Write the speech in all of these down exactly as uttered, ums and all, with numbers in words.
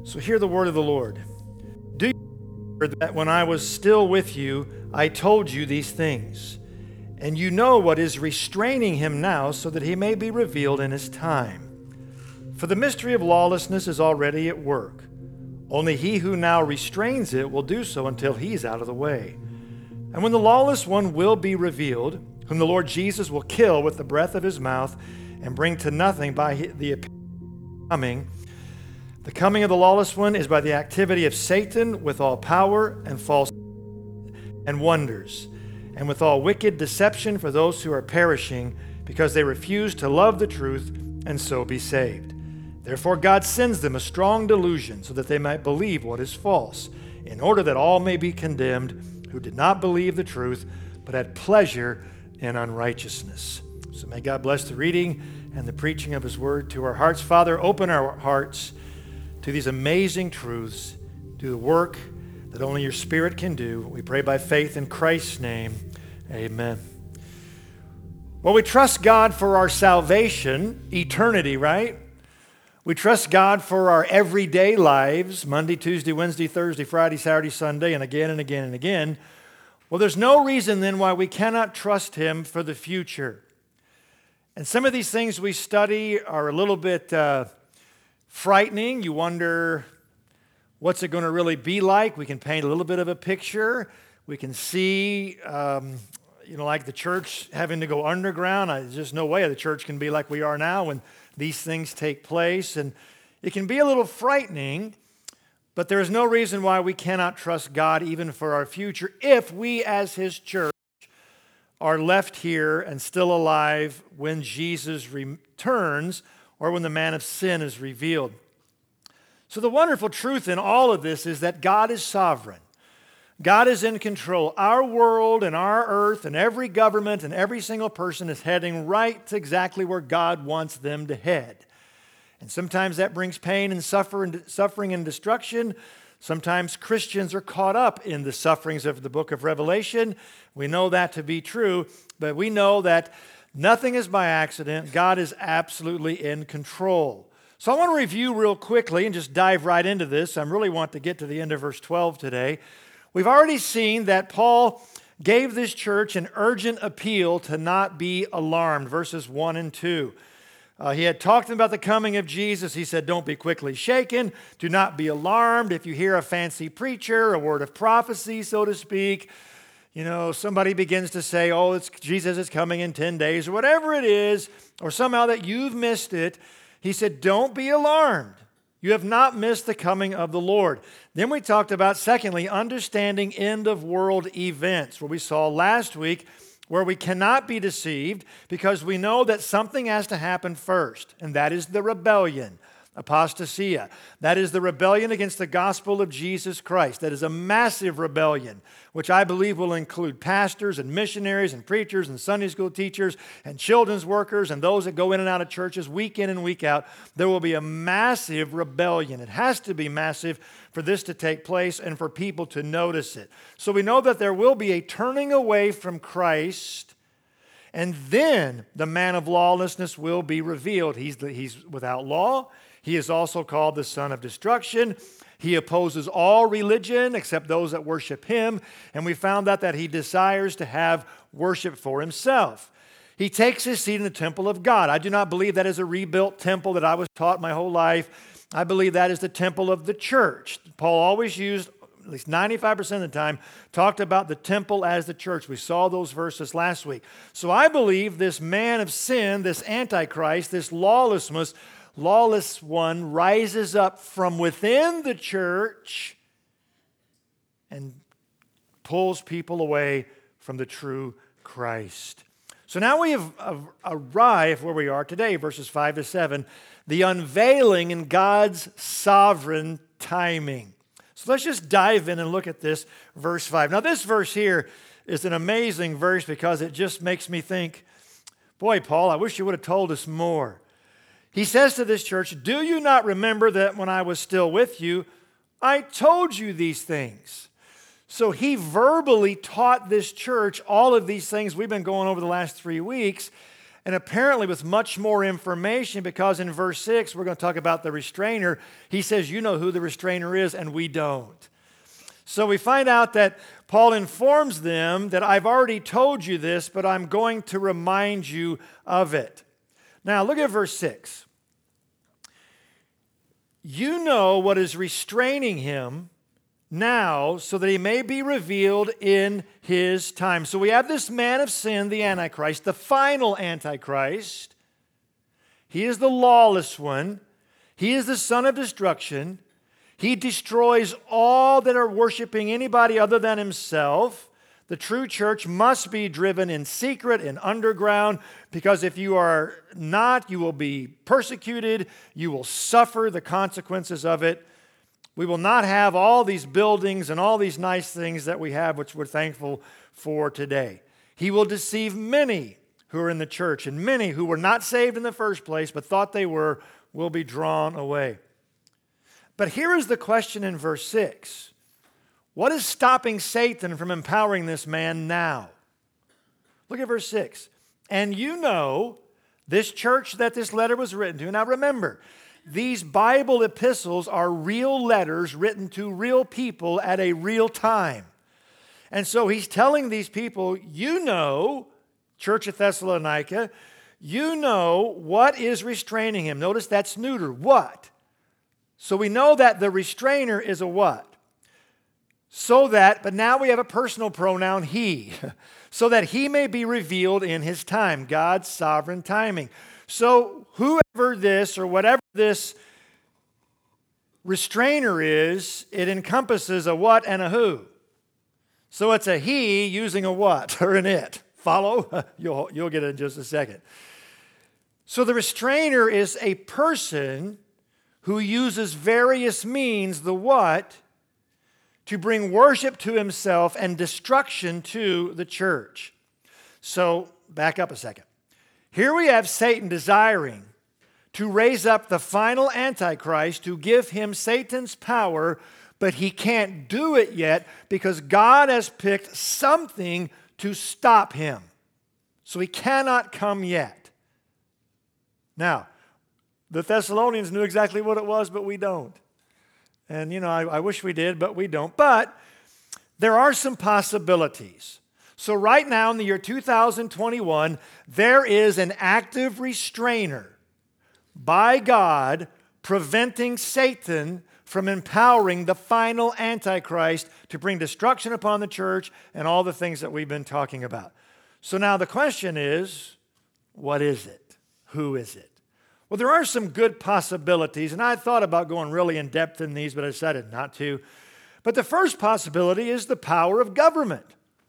So hear the word of the Lord. Do you remember that when I was still with you, I told you these things? And you know what is restraining him now, so that he may be revealed in his time. For the mystery of lawlessness is already at work. Only he who now restrains it will do so until he's out of the way. And when the lawless one will be revealed, whom the Lord Jesus will kill with the breath of his mouth and bring to nothing by the coming, the coming of the lawless one is by the activity of Satan with all power and false and wonders, and with all wicked deception for those who are perishing, because they refuse to love the truth and so be saved. Therefore God sends them a strong delusion, so that they might believe what is false, in order that all may be condemned who did not believe the truth, but had pleasure in unrighteousness. So may God bless the reading and the preaching of his word to our hearts. Father, open our hearts to these amazing truths, do the work that only your Spirit can do. We pray by faith in Christ's name. Amen. Well, we trust God for our salvation, eternity, right? We trust God for our everyday lives, Monday, Tuesday, Wednesday, Thursday, Friday, Saturday, Sunday, and again and again and again. Well, there's no reason then why we cannot trust him for the future. And some of these things we study are a little bit uh, frightening. You wonder, what's it going to really be like? We can paint a little bit of a picture. We can see, um, you know, like the church having to go underground. I, there's just no way the church can be like we are now when these things take place. And it can be a little frightening, but there is no reason why we cannot trust God even for our future if we as his church are left here and still alive when Jesus returns or when the man of sin is revealed. So the wonderful truth in all of this is that God is sovereign. God is in control. Our world and our earth and every government and every single person is heading right to exactly where God wants them to head. And sometimes that brings pain and suffering and destruction. Sometimes Christians are caught up in the sufferings of the book of Revelation. We know that to be true, but we know that nothing is by accident. God is absolutely in control. So I want to review real quickly and just dive right into this. I really want to get to the end of verse twelve today. We've already seen that Paul gave this church an urgent appeal to not be alarmed, verses one and two. Uh, he had talked about the coming of Jesus. He said, don't be quickly shaken. Do not be alarmed if you hear a fancy preacher, a word of prophecy, so to speak. You know, somebody begins to say, oh, it's, Jesus is coming in ten days, or whatever it is, or somehow that you've missed it. He said, don't be alarmed. You have not missed the coming of the Lord. Then we talked about, secondly, understanding end-of-world events, where we saw last week where we cannot be deceived because we know that something has to happen first, and that is the rebellion, apostasia. That is the rebellion against the gospel of Jesus Christ. That is a massive rebellion, which I believe will include pastors and missionaries and preachers and Sunday school teachers and children's workers and those that go in and out of churches week in and week out. There will be a massive rebellion. It has to be massive for this to take place and for people to notice it. So we know that there will be a turning away from Christ, and then the man of lawlessness will be revealed. He's, the, he's without law. He is also called the son of destruction. He opposes all religion except those that worship him. And we found out that he desires to have worship for himself. He takes his seat in the temple of God. I do not believe that is a rebuilt temple that I was taught my whole life. I believe that is the temple of the church. Paul always used, at least ninety-five percent of the time, talked about the temple as the church. We saw those verses last week. So I believe this man of sin, this Antichrist, this lawlessness, lawless one rises up from within the church and pulls people away from the true Christ. So now we have arrived where we are today, verses five to seven, the unveiling in God's sovereign timing. So let's just dive in and look at this, verse five. Now this verse here is an amazing verse because it just makes me think, boy, Paul, I wish you would have told us more. He says to this church, do you not remember that when I was still with you, I told you these things? So he verbally taught this church all of these things we've been going over the last three weeks. and apparently with much more information, because in verse six, we're going to talk about the restrainer. He says, you know who the restrainer is, and we don't. So we find out that Paul informs them that I've already told you this, but I'm going to remind you of it. Now look at verse six. You know what is restraining him now, so that he may be revealed in his time. So we have this man of sin, the Antichrist, the final Antichrist. He is the lawless one. He is the son of destruction. He destroys all that are worshiping anybody other than himself. The true church must be driven in secret and underground, because if you are not, you will be persecuted. You will suffer the consequences of it. We will not have all these buildings and all these nice things that we have, which we're thankful for today. He will deceive many who are in the church, and many who were not saved in the first place but thought they were will be drawn away. But here is the question in verse six. What is stopping Satan from empowering this man now? Look at verse six. And you know this church that this letter was written to. Now remember, these Bible epistles are real letters written to real people at a real time. And so he's telling these people, you know, Church of Thessalonica, you know what is restraining him. Notice that's neuter. What? So we know that the restrainer is a what? So that, but now we have a personal pronoun, he. So that he may be revealed in his time, God's sovereign timing. So whoever this or whatever this restrainer is, it encompasses a what and a who. So it's a he using a what or an it. Follow? You'll, you'll get it in just a second. So the restrainer is a person who uses various means, the what, to bring worship to himself and destruction to the church. So back up a second. Here we have Satan desiring to raise up the final Antichrist, to give him Satan's power, but he can't do it yet because God has picked something to stop him. So he cannot come yet. Now, the Thessalonians knew exactly what it was, but we don't. And, you know, I, I wish we did, but we don't. But there are some possibilities. So right now in the year two thousand twenty-one, there is an active restrainer by God preventing Satan from empowering the final Antichrist to bring destruction upon the church and all the things that we've been talking about. So now the question is, what is it? Who is it? Well, there are some good possibilities, and I thought about going really in depth in these, but I decided not to. But the first possibility is the power of government.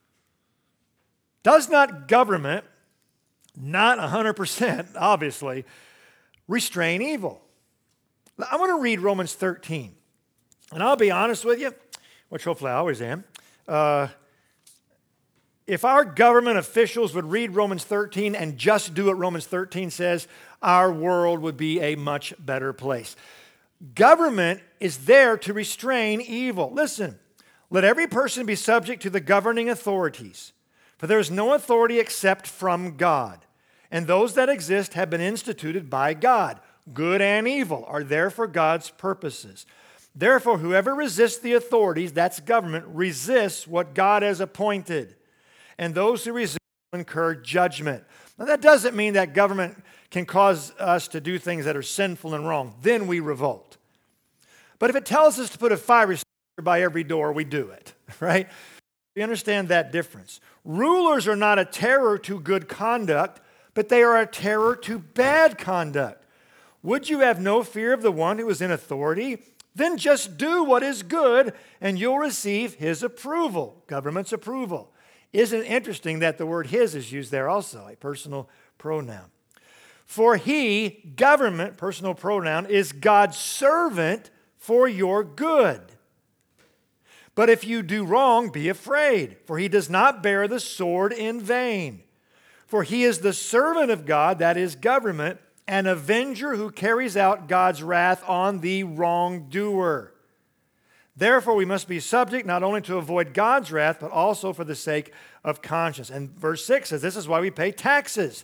Does not government, not one hundred percent, obviously, restrain evil? I want to read Romans thirteen. And I'll be honest with you, which hopefully I always am. Uh, if our government officials would read Romans thirteen and just do what Romans thirteen says, our world would be a much better place. Government is there to restrain evil. Listen, let every person be subject to the governing authorities. For there is no authority except from God, and those that exist have been instituted by God. Good and evil are there for God's purposes. Therefore, whoever resists the authorities, that's government, resists what God has appointed, and those who resist will incur judgment. Now, that doesn't mean that government can cause us to do things that are sinful and wrong. Then we revolt. But if it tells us to put a fire extinguisher by every door, we do it, right? You understand that difference. Rulers are not a terror to good conduct, but they are a terror to bad conduct. Would you have no fear of the one who is in authority? Then just do what is good, and you'll receive his approval, government's approval. Isn't it interesting that the word his is used there also, a personal pronoun? For he, government, personal pronoun, is God's servant for your good. But if you do wrong, be afraid, for he does not bear the sword in vain. For he is the servant of God, that is government, an avenger who carries out God's wrath on the wrongdoer. Therefore, we must be subject not only to avoid God's wrath, but also for the sake of conscience. And verse six says this is why we pay taxes,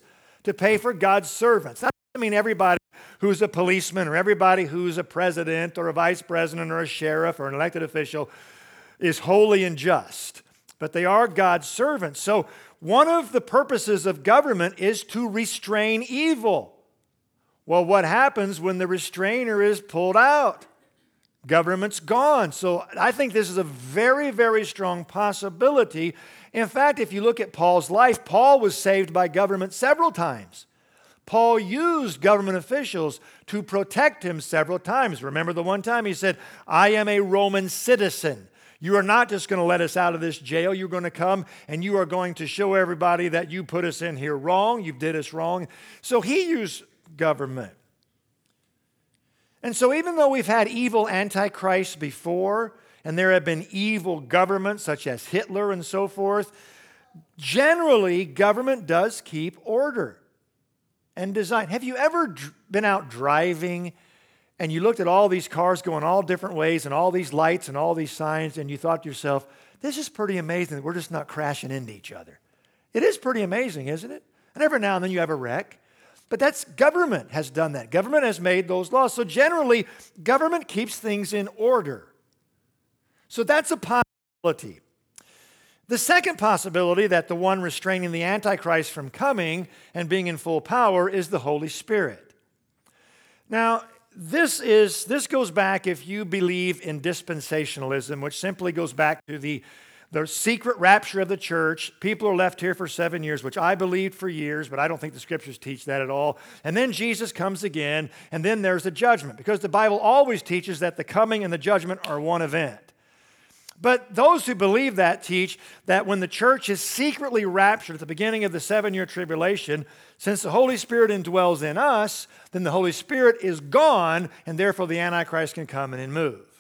to pay for God's servants. That doesn't mean everybody who's a policeman or everybody who's a president or a vice president or a sheriff or an elected official is holy and just, but they are God's servants. So one of the purposes of government is to restrain evil. Well, what happens when the restrainer is pulled out? Government's gone. So I think this is a very, very strong possibility. In fact, if you look at Paul's life, Paul was saved by government several times. Paul used government officials to protect him several times. Remember the one time he said, I am a Roman citizen. You are not just going to let us out of this jail. You're going to come and you are going to show everybody that you put us in here wrong. You did us wrong. So he used government. And so even though we've had evil antichrists before, and there have been evil governments such as Hitler and so forth, generally government does keep order and design. Have you ever dr- been out driving and you looked at all these cars going all different ways and all these lights and all these signs and you thought to yourself, this is pretty amazing that we're just not crashing into each other. It is pretty amazing, isn't it? And every now and then you have a wreck. But that's government has done that. Government has made those laws. So generally, government keeps things in order. So that's a possibility. The second possibility that the one restraining the Antichrist from coming and being in full power is the Holy Spirit. Now, this is this goes back if you believe in dispensationalism, which simply goes back to the, the secret rapture of the church. People are left here for seven years, which I believed for years, but I don't think the scriptures teach that at all. And then Jesus comes again, and then there's the judgment, because the Bible always teaches that the coming and the judgment are one event. But those who believe that teach that when the church is secretly raptured at the beginning of the seven-year tribulation, since the Holy Spirit indwells in us, then the Holy Spirit is gone, and therefore the Antichrist can come in and move.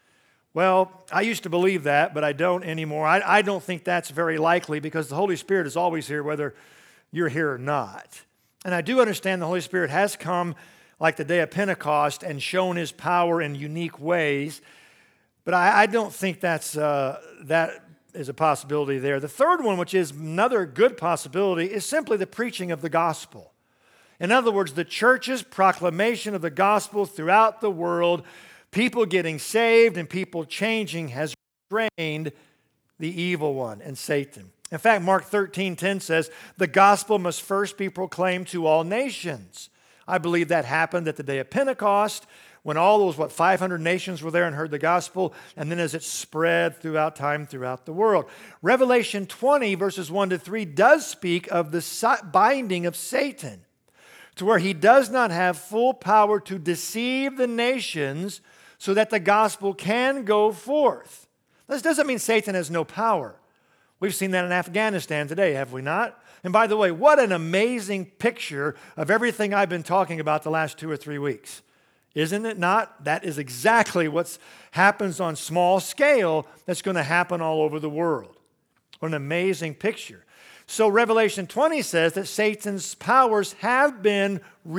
Well, I used to believe that, but I don't anymore. I, I don't think that's very likely because the Holy Spirit is always here whether you're here or not. And I do understand the Holy Spirit has come like the day of Pentecost and shown His power in unique ways. But I, I don't think that's uh, that is a possibility there. The third one, which is another good possibility, is simply the preaching of the gospel. In other words, the church's proclamation of the gospel throughout the world, people getting saved and people changing, has restrained the evil one and Satan. In fact, Mark thirteen ten says, the gospel must first be proclaimed to all nations. I believe that happened at the day of Pentecost, when all those, what, five hundred nations were there and heard the gospel, and then as it spread throughout time, throughout the world. Revelation twenty, verses one to three, does speak of the binding of Satan, to where he does not have full power to deceive the nations so that the gospel can go forth. This doesn't mean Satan has no power. We've seen that in Afghanistan today, have we not? And by the way, what an amazing picture of everything I've been talking about the last two or three weeks. Isn't it not? That is exactly what happens on small scale that's going to happen all over the world. What an amazing picture. So Revelation twenty says that Satan's powers have been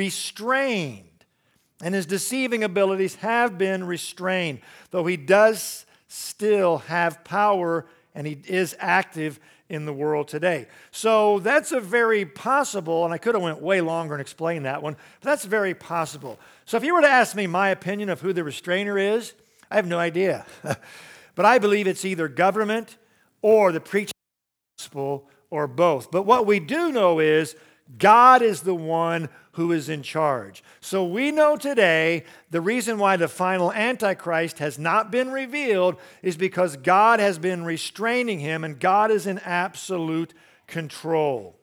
restrained and his deceiving abilities have been restrained, though he does still have power and he is active in the world today. So that's a very possible, and I could have went way longer and explained that one, but that's very possible. So if you were to ask me my opinion of who the restrainer is, I have no idea. But I believe it's either government or the preaching of the gospel or both. But what we do know is God is the one who is in charge. So we know today the reason why the final Antichrist has not been revealed is because God has been restraining him and God is in absolute control.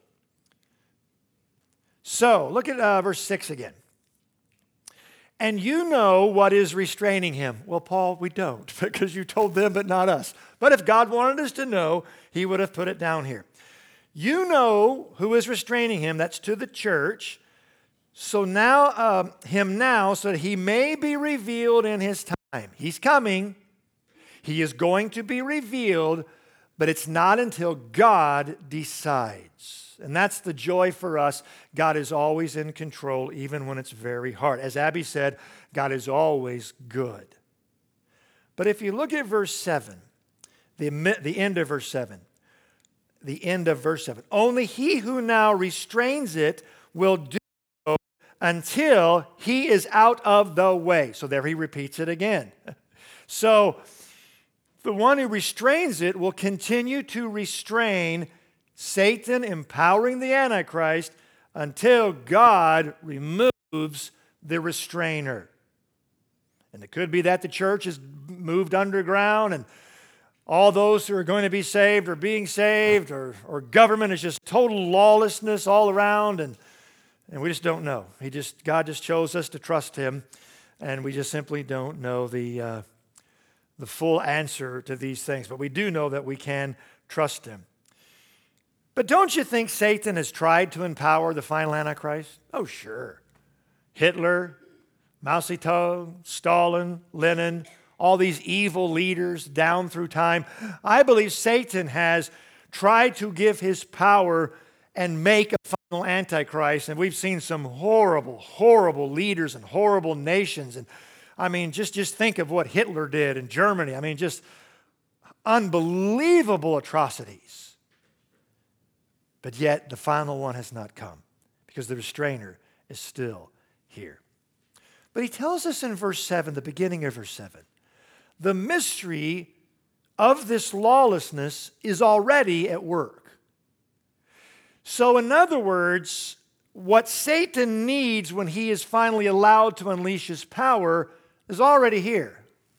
So look at uh, verse six again. And you know what is restraining him. Well, Paul, we don't because you told them but not us. But if God wanted us to know, he would have put it down here. You know who is restraining him, that's to the church, so now, uh, him now, so that he may be revealed in his time. He's coming. He is going to be revealed, but it's not until God decides. And that's the joy for us. God is always in control, even when it's very hard. As Abby said, God is always good. But if you look at verse seven, the, the end of verse seven, the end of verse seven. Only he who now restrains it will do so until he is out of the way. So there he repeats it again. So the one who restrains it will continue to restrain Satan, empowering the Antichrist, until God removes the restrainer. And it could be that the church is moved underground and all those who are going to be saved are being saved, or, or government is just total lawlessness all around, and, and we just don't know. He just God just chose us to trust him, and we just simply don't know the, uh, the full answer to these things. But we do know that we can trust him. But don't you think Satan has tried to empower the final Antichrist? Oh, sure. Hitler, Mao Zedong, Stalin, Lenin, all these evil leaders down through time. I believe Satan has tried to give his power and make a final Antichrist. And we've seen some horrible, horrible leaders and horrible nations. And I mean, just, just think of what Hitler did in Germany. I mean, just unbelievable atrocities. But yet the final one has not come because the restrainer is still here. But he tells us in verse seven, the beginning of verse seven, the mystery of this lawlessness is already at work. So in other words, what Satan needs when he is finally allowed to unleash his power is already here.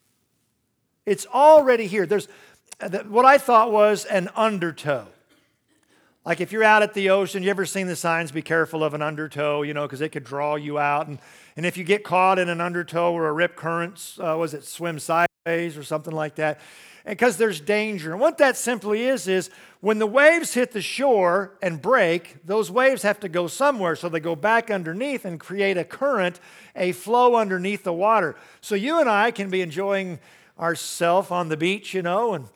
It's already here. There's what I thought was an undertow. Like if you're out at the ocean, you ever seen the signs, be careful of an undertow, you know, because it could draw you out. And, and if you get caught in an undertow or a rip current, uh, was it swim sideways or something like that? Because there's danger. And what that simply is, is when the waves hit the shore and break, those waves have to go somewhere. So they go back underneath and create a current, a flow underneath the water. So you and I can be enjoying ourselves on the beach, you know, and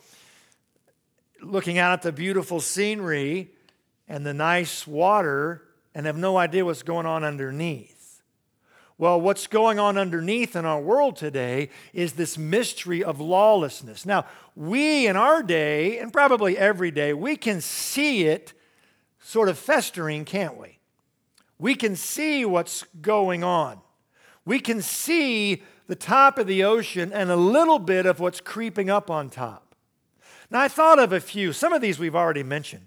looking out at the beautiful scenery and the nice water and have no idea what's going on underneath. Well, what's going on underneath in our world today is this mystery of lawlessness. Now, we in our day, and probably every day, we can see it sort of festering, can't we? We can see what's going on. We can see the top of the ocean and a little bit of what's creeping up on top. Now, I thought of a few. Some of these we've already mentioned.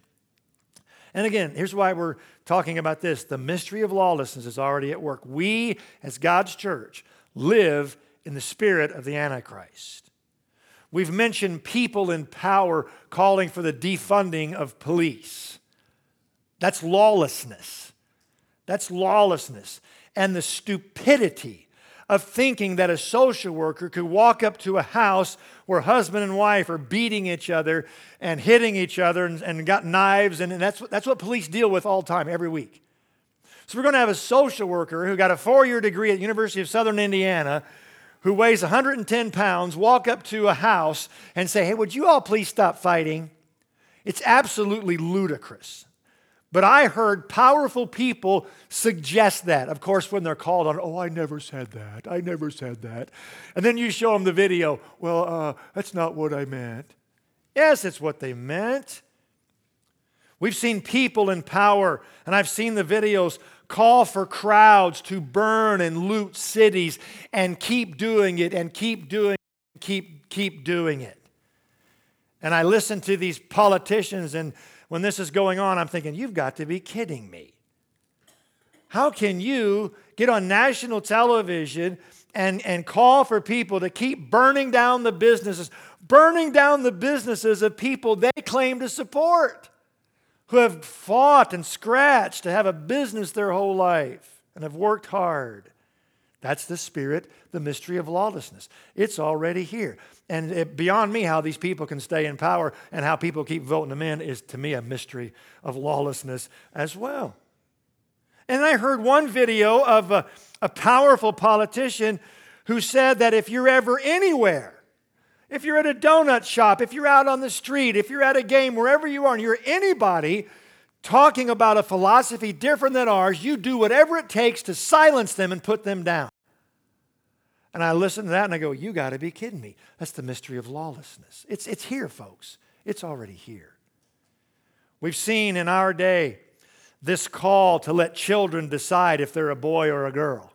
And again, here's why we're talking about this. The mystery of lawlessness is already at work. We, as God's church, live in the spirit of the Antichrist. We've mentioned people in power calling for the defunding of police. That's lawlessness. That's lawlessness. And the stupidity of thinking that a social worker could walk up to a house where husband and wife are beating each other and hitting each other and, and got knives, and, and that's, what, that's what police deal with all the time, every week. So we're going to have a social worker who got a four-year degree at the University of Southern Indiana who weighs one hundred ten pounds, walk up to a house and say, hey, would you all please stop fighting? It's absolutely ludicrous. But I heard powerful people suggest that. Of course, when they're called on, oh, I never said that. I never said that. And then you show them the video. Well, uh, that's not what I meant. Yes, it's what they meant. We've seen people in power, and I've seen the videos, call for crowds to burn and loot cities and keep doing it and keep doing it, keep, keep doing it. And I listen to these politicians, and when this is going on, I'm thinking, you've got to be kidding me. How can you get on national television and, and call for people to keep burning down the businesses, burning down the businesses of people they claim to support, who have fought and scratched to have a business their whole life and have worked hard? That's the spirit, the mystery of lawlessness. It's already here. And it, beyond me, how these people can stay in power and how people keep voting them in is, to me, a mystery of lawlessness as well. And I heard one video of a, a powerful politician who said that if you're ever anywhere, if you're at a donut shop, if you're out on the street, if you're at a game, wherever you are, and you're anybody talking about a philosophy different than ours, you do whatever it takes to silence them and put them down. And I listen to that and I go, you got to be kidding me. That's the mystery of lawlessness. It's, it's here, folks. It's already here. We've seen in our day this call to let children decide if they're a boy or a girl.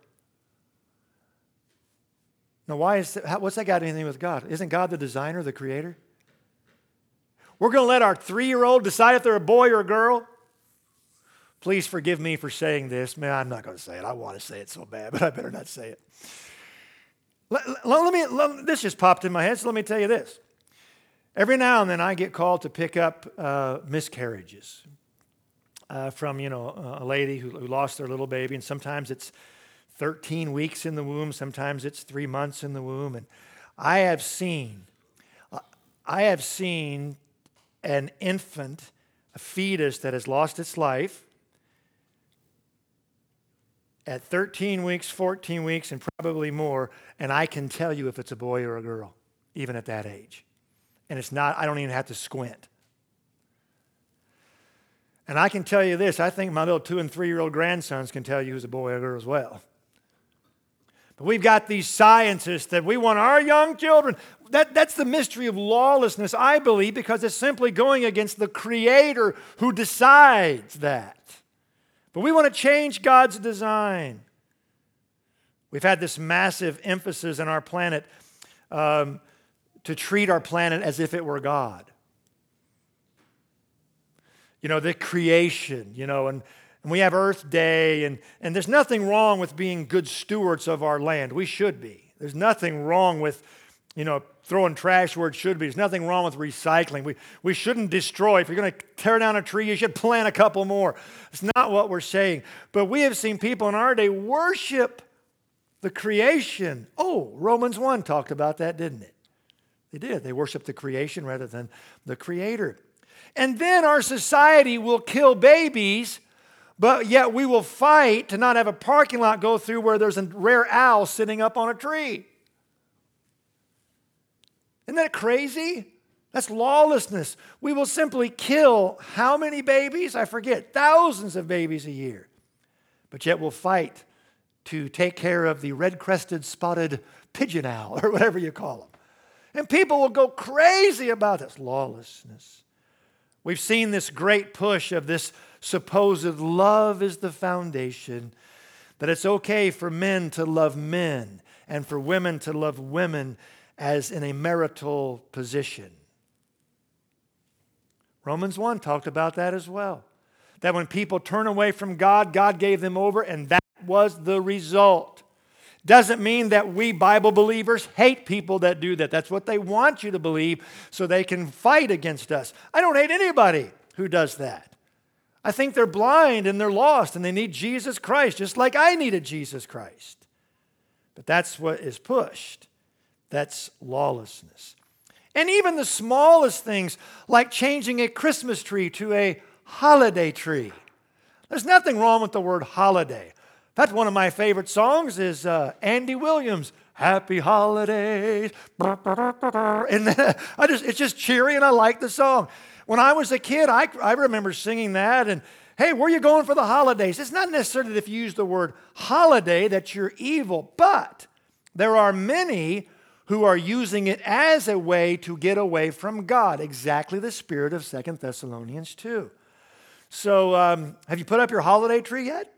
Now, why is that, what's that got anything with God? Isn't God the designer, the creator? We're going to let our three-year-old decide if they're a boy or a girl? Please forgive me for saying this. Man, I'm not going to say it. I want to say it so bad, but I better not say it. Let, let, let me. Let, this just popped in my head, so let me tell you this. Every now and then I get called to pick up uh, miscarriages uh, from, you know, a lady who, who lost their little baby, and sometimes it's thirteen weeks in the womb, sometimes it's three months in the womb, and I have seen, I have seen an infant, a fetus that has lost its life at thirteen weeks, fourteen weeks, and probably more, and I can tell you if it's a boy or a girl, even at that age. And it's not, I don't even have to squint. And I can tell you this, I think my little two and three-year-old grandsons can tell you who's a boy or a girl as well. But we've got these scientists that we want our young children. That, that's the mystery of lawlessness, I believe, because it's simply going against the Creator who decides that. But we want to change God's design. We've had this massive emphasis in our planet um, to treat our planet as if it were God. You know, the creation, you know, and And we have Earth Day, and, and there's nothing wrong with being good stewards of our land. We should be. There's nothing wrong with, you know, throwing trash where it should be. There's nothing wrong with recycling. We, we shouldn't destroy. If you're going to tear down a tree, you should plant a couple more. It's not what we're saying. But we have seen people in our day worship the creation. Oh, Romans one talked about that, didn't it? They did. They worshiped the creation rather than the Creator. And then our society will kill babies, but yet we will fight to not have a parking lot go through where there's a rare owl sitting up on a tree. Isn't that crazy? That's lawlessness. We will simply kill how many babies? I forget. Thousands of babies a year. But yet we'll fight to take care of the red-crested spotted pigeon owl or whatever you call them. And people will go crazy about this lawlessness. We've seen this great push of this supposed love is the foundation, that it's okay for men to love men and for women to love women as in a marital position. Romans one talked about that as well. That when people turn away from God, God gave them over, and that was the result. Doesn't mean that we Bible believers hate people that do that. That's what they want you to believe so they can fight against us. I don't hate anybody who does that. I think they're blind and they're lost and they need Jesus Christ, just like I needed Jesus Christ. But that's what is pushed. That's lawlessness. And even the smallest things, like changing a Christmas tree to a holiday tree. There's nothing wrong with the word holiday. That's one of my favorite songs is uh, Andy Williams, Happy Holidays. And I just, it's just cheery and I like the song. When I was a kid, I, I remember singing that and, hey, where are you going for the holidays? It's not necessarily that if you use the word holiday that you're evil, but there are many who are using it as a way to get away from God. Exactly the spirit of Second Thessalonians two. So um, have you put up your holiday tree yet?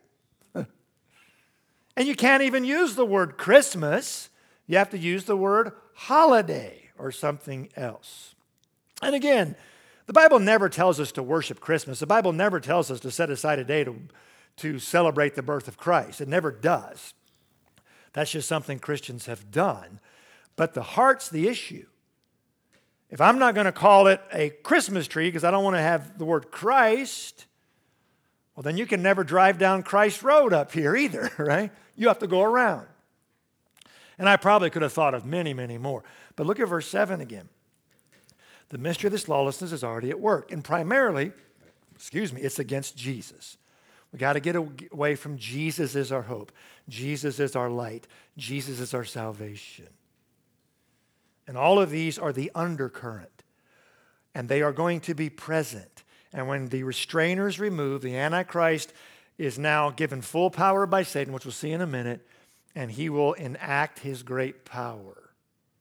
And you can't even use the word Christmas. You have to use the word holiday or something else. And again, the Bible never tells us to worship Christmas. The Bible never tells us to set aside a day to, to celebrate the birth of Christ. It never does. That's just something Christians have done. But the heart's the issue. If I'm not going to call it a Christmas tree because I don't want to have the word Christ, well, then you can never drive down Christ Road up here either, right? You have to go around. And I probably could have thought of many, many more. But look at verse seven again. The mystery of this lawlessness is already at work. And primarily, excuse me, it's against Jesus. We got to get away from Jesus is our hope. Jesus is our light. Jesus is our salvation. And all of these are the undercurrent. And they are going to be present. And when the restrainer is removed, the Antichrist is now given full power by Satan, which we'll see in a minute, and he will enact his great power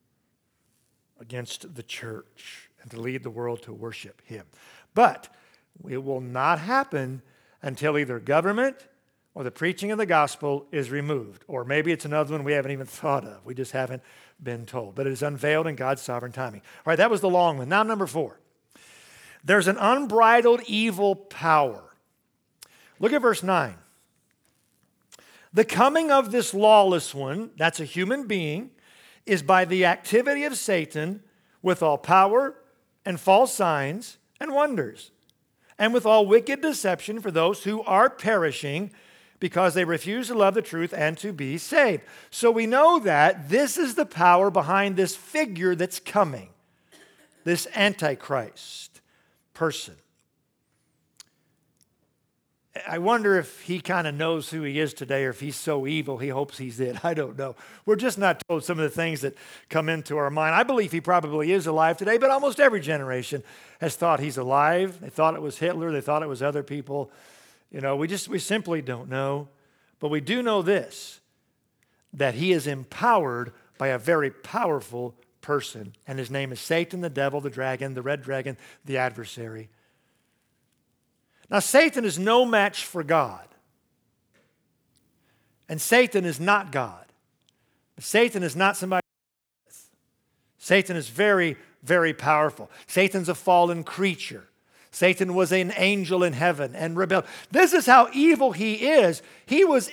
against the church and to lead the world to worship him. But it will not happen until either government or the preaching of the gospel is removed. Or maybe it's another one we haven't even thought of. We just haven't been told. But it is unveiled in God's sovereign timing. All right, that was the long one. Now number four. There's an unbridled evil power. Look at verse nine. The coming of this lawless one, that's a human being, is by the activity of Satan with all power and false signs and wonders, and with all wicked deception for those who are perishing because they refuse to love the truth and to be saved. So we know that this is the power behind this figure that's coming, this Antichrist person. I wonder if he kind of knows who he is today, or if he's so evil he hopes he's it. I don't know. We're just not told some of the things that come into our mind. I believe he probably is alive today, but almost every generation has thought he's alive. They thought it was Hitler. They thought it was other people. You know, we just, we simply don't know. But we do know this, that he is empowered by a very powerful person. And his name is Satan, the devil, the dragon, the red dragon, the adversary. Now, Satan is no match for God. And Satan is not God. Satan is not somebody. Satan is very, very powerful. Satan's a fallen creature. Satan was an angel in heaven and rebelled. This is how evil he is. He was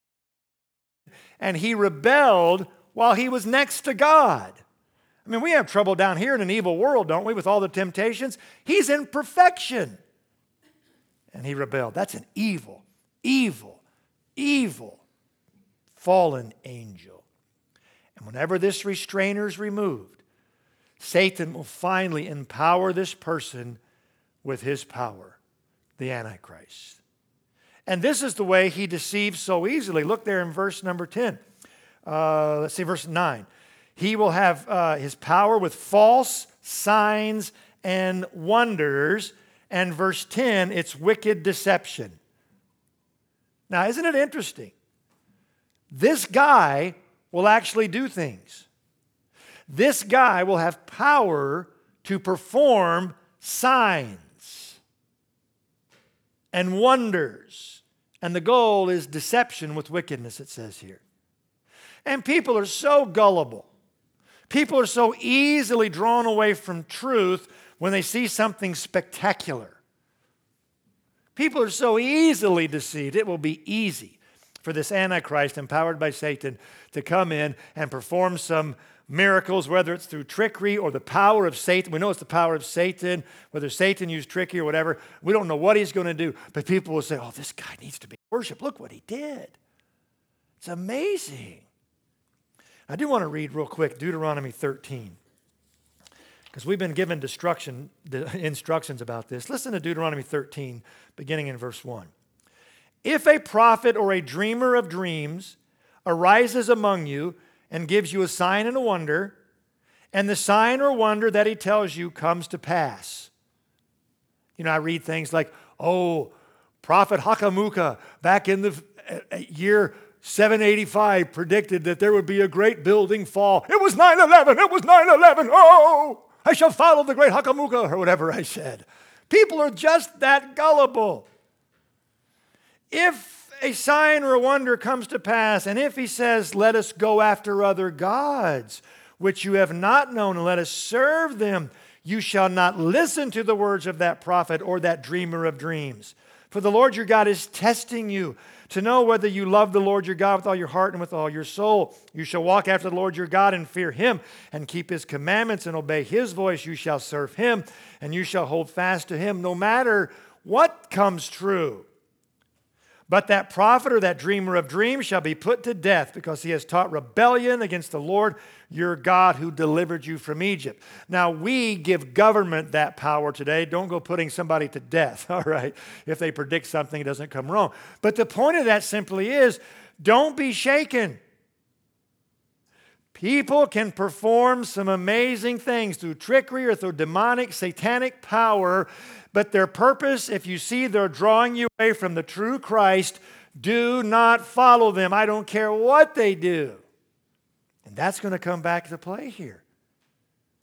and he rebelled while he was next to God. I mean, we have trouble down here in an evil world, don't we, with all the temptations? He's in perfection. And he rebelled. That's an evil, evil, evil, fallen angel. And whenever this restrainer is removed, Satan will finally empower this person with his power, the Antichrist. And this is the way he deceives so easily. Look there in verse number ten. Uh, let's see, verse nine. He will have uh, his power with false signs and wonders. And verse ten, it's wicked deception. Now, isn't it interesting? This guy will actually do things. This guy will have power to perform signs and wonders. And the goal is deception with wickedness, it says here. And people are so gullible. People are so easily drawn away from truth when they see something spectacular. People are so easily deceived. It will be easy for this Antichrist, empowered by Satan, to come in and perform some miracles, whether it's through trickery or the power of Satan. We know it's the power of Satan, whether Satan used trickery or whatever. We don't know what he's going to do, but people will say, oh, this guy needs to be worshiped. Look what he did. It's amazing. I do want to read real quick Deuteronomy thirteen. Because we've been given destruction, the instructions about this. Listen to Deuteronomy thirteen, beginning in verse one. If a prophet or a dreamer of dreams arises among you and gives you a sign and a wonder, and the sign or wonder that he tells you comes to pass. You know, I read things like, oh, Prophet Hakamuka back in the year seven eighty-five predicted that there would be a great building fall. It was nine eleven. It was nine eleven. Oh, I shall follow the great Hakamuka, or whatever I said. People are just that gullible. If a sign or a wonder comes to pass, and if he says, let us go after other gods, which you have not known, and let us serve them, you shall not listen to the words of that prophet or that dreamer of dreams. For the Lord your God is testing you to know whether you love the Lord your God with all your heart and with all your soul. You shall walk after the Lord your God and fear him and keep his commandments and obey his voice. You shall serve him and you shall hold fast to him no matter what comes true. But that prophet or that dreamer of dreams shall be put to death because he has taught rebellion against the Lord your God who delivered you from Egypt. Now, we give government that power today. Don't go putting somebody to death, all right, if they predict something, it doesn't come wrong. But the point of that simply is, don't be shaken. People can perform some amazing things through trickery or through demonic, satanic power, but their purpose, if you see they're drawing you away from the true Christ, do not follow them. I don't care what they do. And that's going to come back to play here.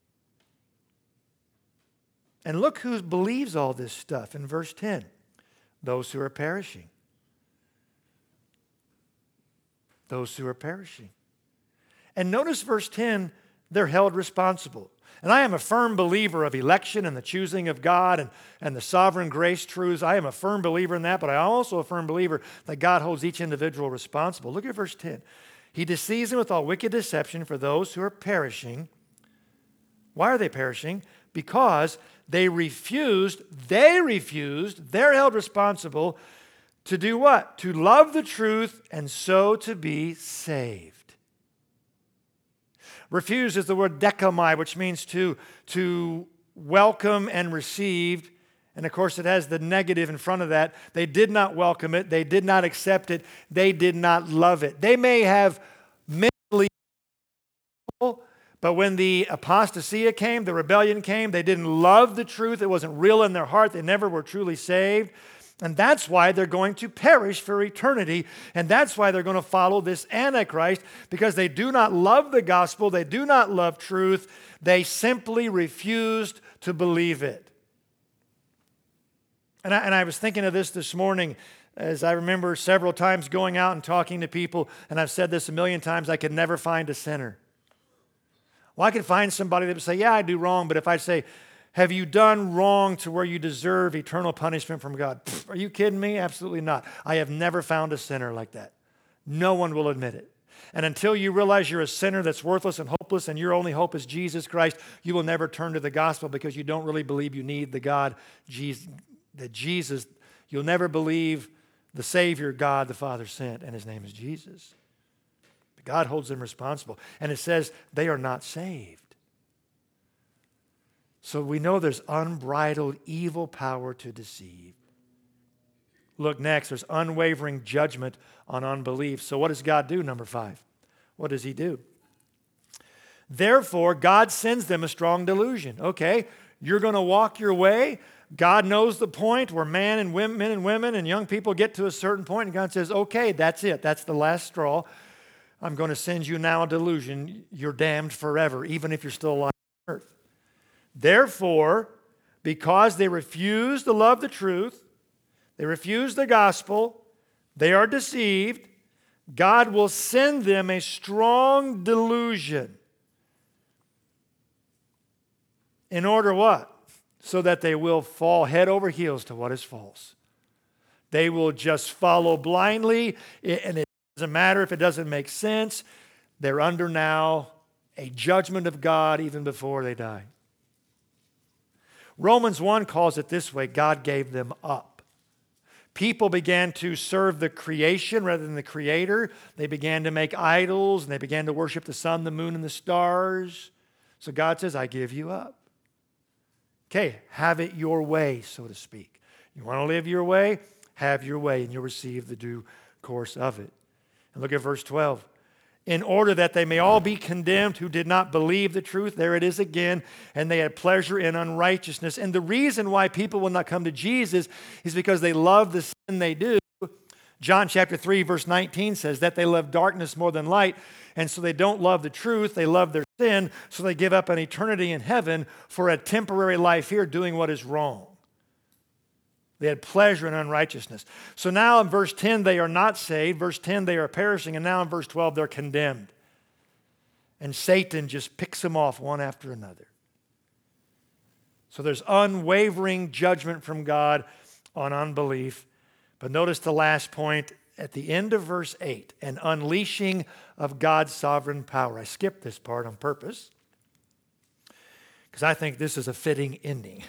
And look who believes all this stuff in verse ten. Those who are perishing. Those who are perishing. And notice verse ten, they're held responsible. And I am a firm believer of election and the choosing of God and, and the sovereign grace truths. I am a firm believer in that, but I'm also a firm believer that God holds each individual responsible. Look at verse ten. He deceives them with all wicked deception for those who are perishing. Why are they perishing? Because they refused, they refused, they're held responsible to do what? To love the truth and so to be saved. Refuse is the word dekamai, which means to, to welcome and receive. And of course, it has the negative in front of that. They did not welcome it. They did not accept it. They did not love it. They may have mentally, but when the apostasia came, the rebellion came, they didn't love the truth. It wasn't real in their heart. They never were truly saved. And that's why they're going to perish for eternity. And that's why they're going to follow this Antichrist, because they do not love the gospel. They do not love truth. They simply refused to believe it. And I, and I was thinking of this this morning as I remember several times going out and talking to people, and I've said this a million times, I could never find a sinner. Well, I could find somebody that would say, yeah, I do wrong, but if I say, have you done wrong to where you deserve eternal punishment from God? Pfft, are you kidding me? Absolutely not. I have never found a sinner like that. No one will admit it. And until you realize you're a sinner that's worthless and hopeless and your only hope is Jesus Christ, you will never turn to the gospel because you don't really believe you need the God, Jesus, that Jesus, you'll never believe the Savior God the Father sent, and his name is Jesus. But God holds them responsible. And it says they are not saved. So we know there's unbridled evil power to deceive. Look next, there's unwavering judgment on unbelief. So what does God do, number five? What does he do? Therefore, God sends them a strong delusion. Okay, you're going to walk your way. God knows the point where man and women, men and women and young people get to a certain point, and God says, okay, that's it. That's the last straw. I'm going to send you now a delusion. You're damned forever, even if you're still alive on earth. Therefore, because they refuse to love the truth, they refuse the gospel, they are deceived, God will send them a strong delusion. In order what? So that they will fall head over heels to what is false. They will just follow blindly, and it doesn't matter if it doesn't make sense. They're under now a judgment of God even before they die. Romans one calls it this way: God gave them up. People began to serve the creation rather than the Creator. They began to make idols, and they began to worship the sun, the moon, and the stars. So God says, I give you up. Okay, have it your way, so to speak. You want to live your way? Have your way, and you'll receive the due course of it. And look at verse twelve. In order that they may all be condemned who did not believe the truth. There it is again. And they had pleasure in unrighteousness. And the reason why people will not come to Jesus is because they love the sin they do. John chapter three, verse nineteen says that they love darkness more than light. And so they don't love the truth. They love their sin. So they give up an eternity in heaven for a temporary life here doing what is wrong. They had pleasure in unrighteousness. So now in verse ten, they are not saved. Verse ten, they are perishing. And now in verse twelve, they're condemned. And Satan just picks them off one after another. So there's unwavering judgment from God on unbelief. But notice the last point at the end of verse eight, an unleashing of God's sovereign power. I skipped this part on purpose because I think this is a fitting ending.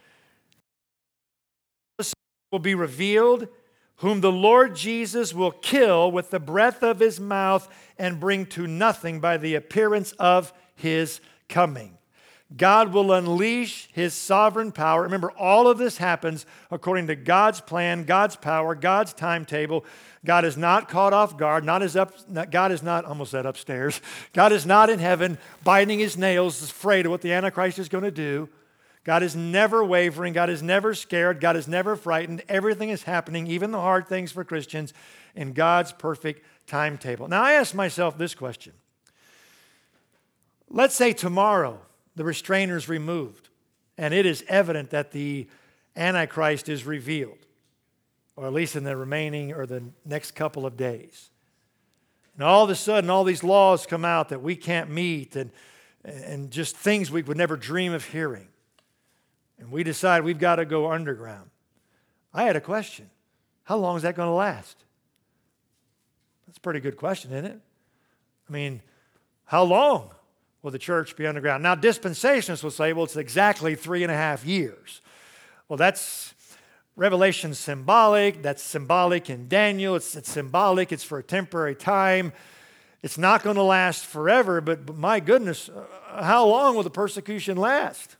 Will be revealed, whom the Lord Jesus will kill with the breath of his mouth and bring to nothing by the appearance of his coming. God will unleash his sovereign power. Remember, all of this happens according to God's plan, God's power, God's timetable. God is not caught off guard. Not as up, not, God is not, almost said upstairs. God is not in heaven biting his nails, afraid of what the Antichrist is going to do. God is never wavering. God is never scared. God is never frightened. Everything is happening, even the hard things for Christians, in God's perfect timetable. Now, I ask myself this question. Let's say tomorrow the restrainer is removed, and it is evident that the Antichrist is revealed. or at least in the remaining or the next couple of days. And all of a sudden, all these laws come out that we can't meet and, and just things we would never dream of hearing. And we decide we've got to go underground. I had a question. How long is that going to last? That's a pretty good question, isn't it? I mean, how long will the church be underground? Now, dispensationalists will say, well, it's exactly three and a half years. Well, that's Revelation's symbolic. That's symbolic in Daniel. It's, it's symbolic. It's for a temporary time. It's not going to last forever, but, but my goodness, uh, how long will the persecution last?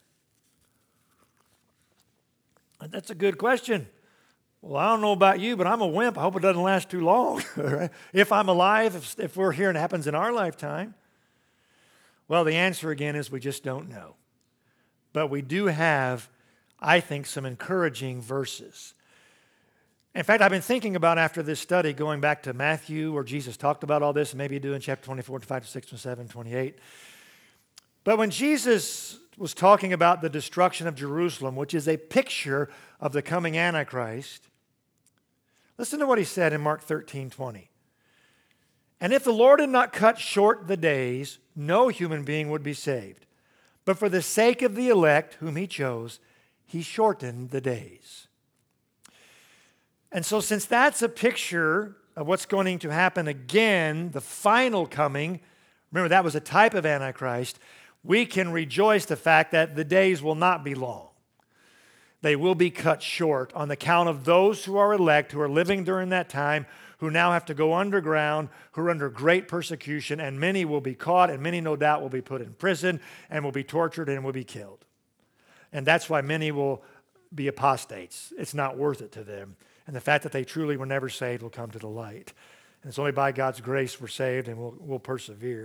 That's a good question. Well, I don't know about you, but I'm a wimp. I hope it doesn't last too long. If I'm alive, if, if we're here and it happens in our lifetime. Well, the answer again is we just don't know. But we do have, I think, some encouraging verses. In fact, I've been thinking about after this study, going back to Matthew, where Jesus talked about all this, and maybe do in chapter twenty-four, five, six, seven, twenty-eight. But when Jesus was talking about the destruction of Jerusalem, which is a picture of the coming Antichrist, listen to what he said in Mark thirteen twenty. And if the Lord had not cut short the days, no human being would be saved. But for the sake of the elect whom he chose, he shortened the days. And so since that's a picture of what's going to happen again, the final coming, remember that was a type of Antichrist, we can rejoice the fact that the days will not be long. They will be cut short on account of those who are elect, who are living during that time, who now have to go underground, who are under great persecution, and many will be caught, and many no doubt will be put in prison, and will be tortured, and will be killed. And that's why many will be apostates. It's not worth it to them. And the fact that they truly were never saved will come to the light. And it's only by God's grace we're saved, and we'll, we'll persevere.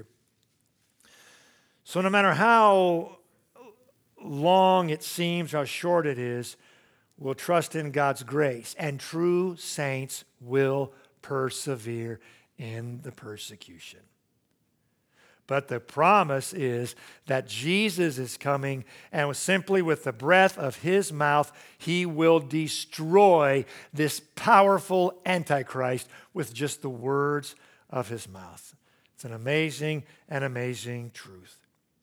So no matter how long it seems, how short it is, we'll trust in God's grace. And true saints will persevere in the persecution. But the promise is that Jesus is coming, and simply with the breath of his mouth, he will destroy this powerful Antichrist with just the words of his mouth. It's an amazing and amazing truth.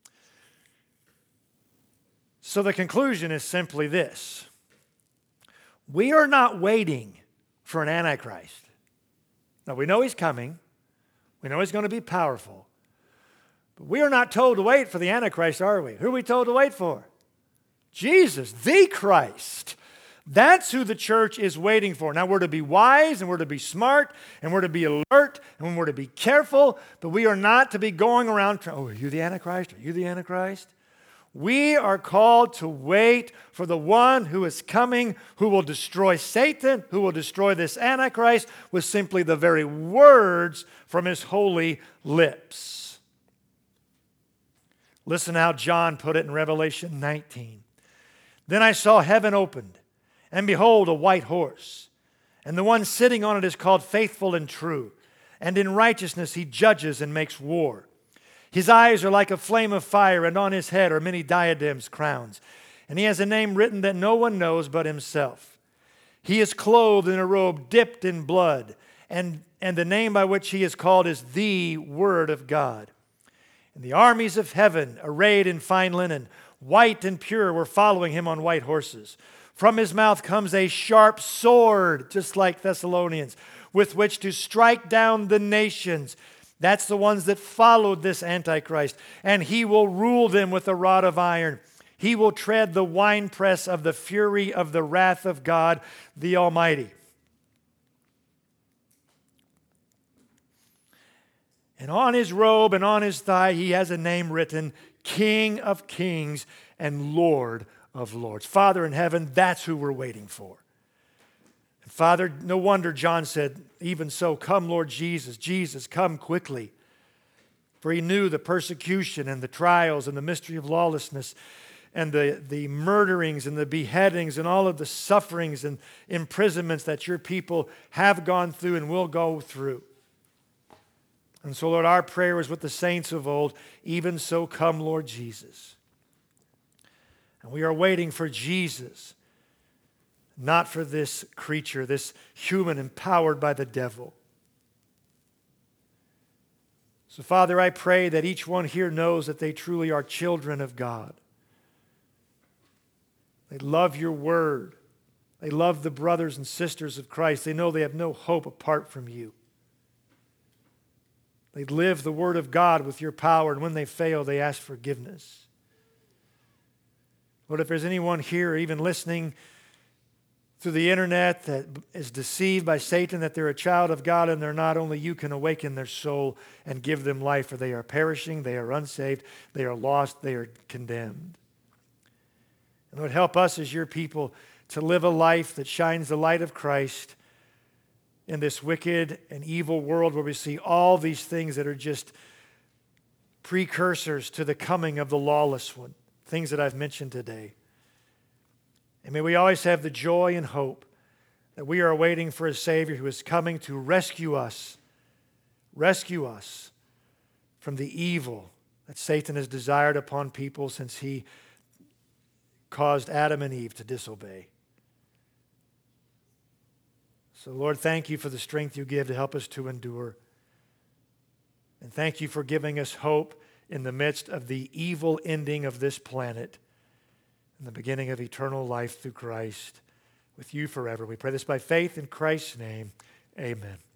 So the conclusion is simply this. We are not waiting for an Antichrist. Now, we know he's coming. We know he's going to be powerful. But we are not told to wait for the Antichrist, are we? Who are we told to wait for? Jesus, the Christ. That's who the church is waiting for. Now, we're to be wise, and we're to be smart, and we're to be alert, and we're to be careful, but we are not to be going around trying, oh, are you the Antichrist? Are you the Antichrist? We are called to wait for the one who is coming, who will destroy Satan, who will destroy this Antichrist with simply the very words from his holy lips. Listen how John put it in Revelation nineteen. Then I saw heaven opened, and behold, a white horse. And the one sitting on it is called Faithful and True, and in righteousness he judges and makes war. His eyes are like a flame of fire, and on his head are many diadems, crowns. And he has a name written that no one knows but himself. He is clothed in a robe dipped in blood, and, and the name by which he is called is the Word of God. And the armies of heaven, arrayed in fine linen, white and pure, were following him on white horses. From his mouth comes a sharp sword, just like Thessalonians, with which to strike down the nations. That's the ones that followed this Antichrist. And he will rule them with a rod of iron. He will tread the winepress of the fury of the wrath of God, the Almighty. And on his robe and on his thigh, he has a name written, King of Kings and Lord of Lords. Father in heaven, that's who we're waiting for. And Father, no wonder John said, even so, come Lord Jesus, Jesus, come quickly. For he knew the persecution and the trials and the mystery of lawlessness and the, the murderings and the beheadings and all of the sufferings and imprisonments that your people have gone through and will go through. And so, Lord, our prayer is with the saints of old, even so come, Lord Jesus. And we are waiting for Jesus. not for this creature, this human empowered by the devil. So, Father, I pray that each one here knows that they truly are children of God. They love your word. They love the brothers and sisters of Christ. They know they have no hope apart from you. They live the word of God with your power, and when they fail, they ask forgiveness. Lord, if there's anyone here, even listening through the internet, that is deceived by Satan that they're a child of God and they're not, only you can awaken their soul and give them life, for they are perishing, they are unsaved, they are lost, they are condemned. And Lord, help us as your people to live a life that shines the light of Christ in this wicked and evil world where we see all these things that are just precursors to the coming of the lawless one, things that I've mentioned today. And may we always have the joy and hope that we are waiting for a Savior who is coming to rescue us, rescue us from the evil that Satan has desired upon people since he caused Adam and Eve to disobey. So, Lord, thank you for the strength you give to help us to endure. And thank you for giving us hope in the midst of the evil ending of this planet and the beginning of eternal life through Christ with you forever. We pray this by faith in Christ's name. Amen.